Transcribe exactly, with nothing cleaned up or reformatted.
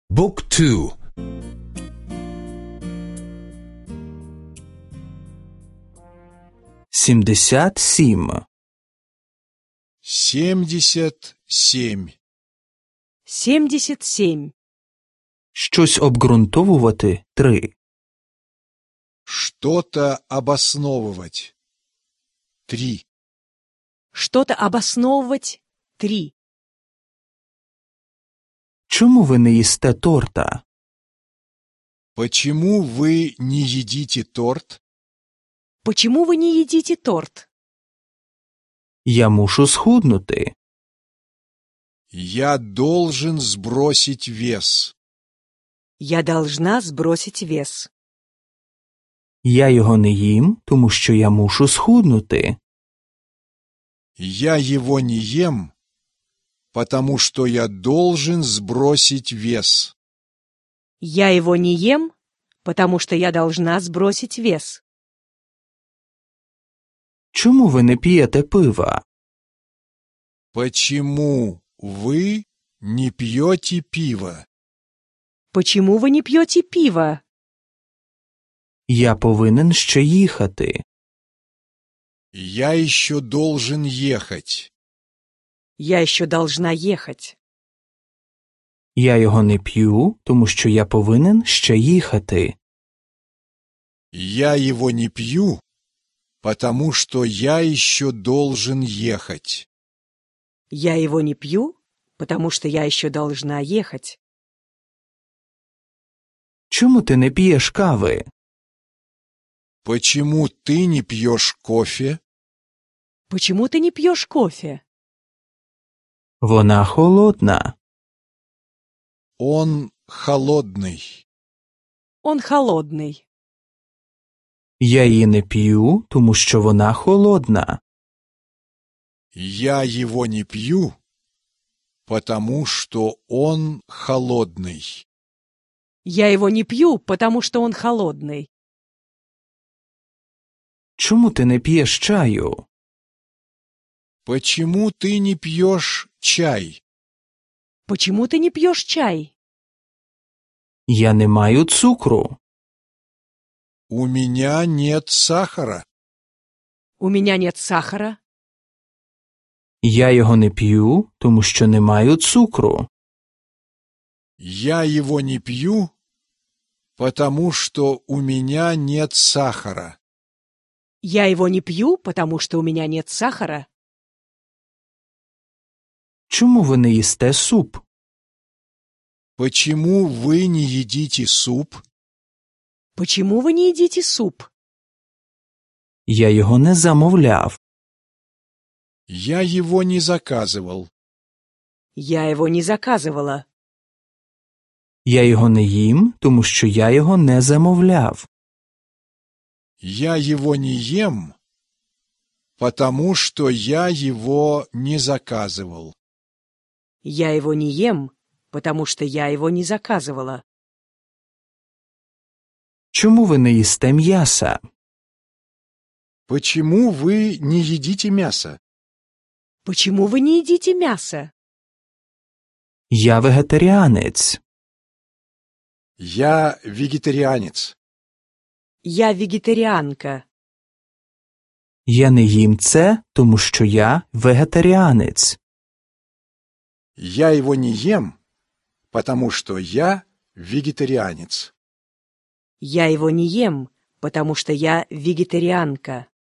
Book two. сімдесят сім. Семьдесят семь. семьдесят семь. Щось обґрунтовувати – три. Что-то обосновывать. Три. Что-то обосновывать. Три. Чому ви не їсте торта? Почему вы не едите торт? Почему вы не едите торт? Я мушу схуднути. Я должен сбросить вес. Я должна сбросить вес. Я його не їм, тому що я мушу схуднути. Я его не ем, потому что я должен сбросить вес. Я его не ем, потому что я должна сбросить вес. Чому ви не п'єте пива? Почему вы не пьете пиво? Почему вы не пьете пиво? Я повинен ще їхати. Я еще должен ехать. Я еще должна ехать. Я його не п'ю, тому що я повинен ще їхати. Я его не пью, потому что я еще должен ехать. Я его не пью, потому что я еще должна ехать. Чому ти не п'єш кави? Почему ты не пьешь кофе? Почему ты не пьешь кофе? Вона холодна. Он холодный. Он холодный. Я її не п'ю, тому що вона холодна. Я его не пью, потому что он холодный. Я его не пью, потому что он холодный. Чому ти не п'єш чаю? Почему ты не пьешь чай? Почему ты не пьешь чай? Я не маю цукру. У меня нет сахара. У меня нет сахара. Я його не п'ю, тому що не маю цукру. Я его не пью, потому что у меня нет сахара. Я его не пью, потому что у меня нет сахара. Чому ви не їсте суп? Почему вы не едите суп? Почему вы не едите суп? Я його не замовляв. Я его не заказывал. Я его не заказывала. Я його не їм, тому що я його не замовляв. Я его не ем, потому что я его не заказывал. Я его не ем, потому что я его не заказывала. Чому ви не їсте м'яса? Почему вы не едите мясо? Почему вы не едите мясо? Я вегетаріанець. Я вегетарианец. Я вегетарианка. Я не їм це, тому що я вегетаріанець. Я его не ем, потому что я вегетарианец. Я его не ем, потому что я вегетарианка.